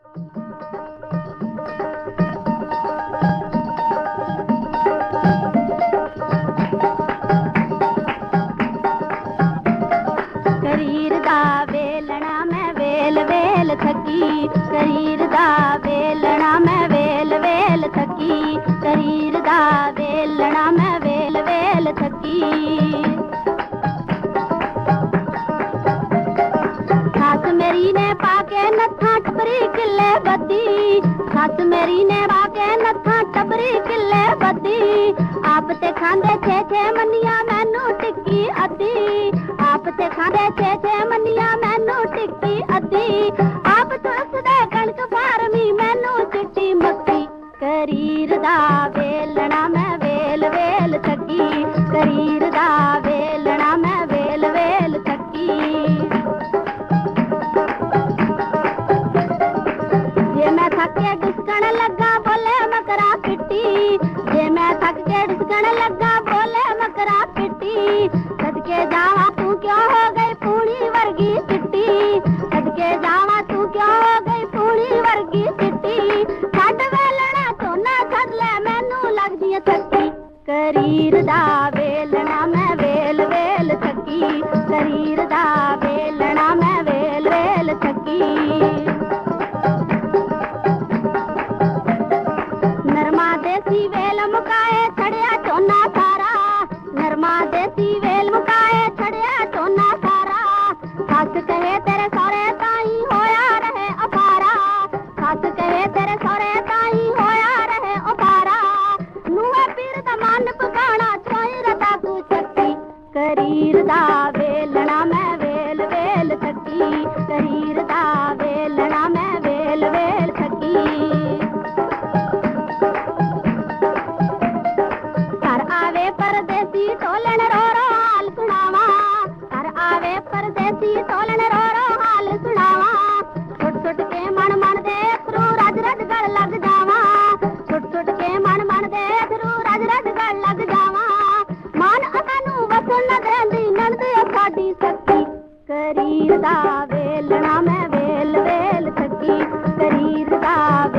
करीर दा वेलना मैं well well थकी, करीर दा वेलना मैं वेल वेल थकी, करीर दा वेलना मैं वेल वेल थकी। सास मेरी ने पाके नथा टबरी किले बदी, सास मेरी ने पाके नथा टबरी किले बदी, आप ते खांदे छे छे मनिया मैनू टिक्की अद्धी, आप ते खांदे छे छे मनिया मैनू टिक्की अद्धी, आप तुसदे कणक फारमी मैनू चिट्टी मक्की। करीर दा वेलना मैं वेल वेल थकी, करीर दा वेलना मैं वेल वेल थकी। जे मैं थक के डिसकण लगा बोले मकरा पिट्टी, जे मैं थक के डिसकण लगा बोले मकरा पिट्टी, सदके जावा तू क्यों हो गई पूरी वर्गी चिट्टी, सदके जावा तू क्यों हो गई पूरी वर्गी चिट्टी, छड्ड वेलना तो ना छड्ड ले मैनू लगदी है थकी। करीर दा वेलना मैं वेल वेल थकी, करीर दा वेलना मैं वेल वेल थकी। नरमा देसी वेल मुकाए छड़िया चोना सारा, नरमा देसी वेल मुकाए छड़िया चोना सारा, सस कहे तेरे सौरे ताई होया रहे अपारा, सस कहे तेरे सौरे ताई होया रहे अपारा, नूए पीर दा मन पकाना छोई रता तू चक्की। करीर दा वेलना मैं वेल वेल थकी, करीर दा वेलना मैं वेल वेल थकी। परदेसी टोलन रो रो हाल सुनावा, घर आवे परदेसी टोलन रो रो हाल सुनावा, छुट छुट के मन मन दे अथरू रज रज गल लग जावा, छुट छुट के मन मन दे अथरू रज रज गल लग जावा, मन असानू वसन न देंदी नंद साडी सखी। करीर दा वेलना मैं वेल वेल थकी, करीर दा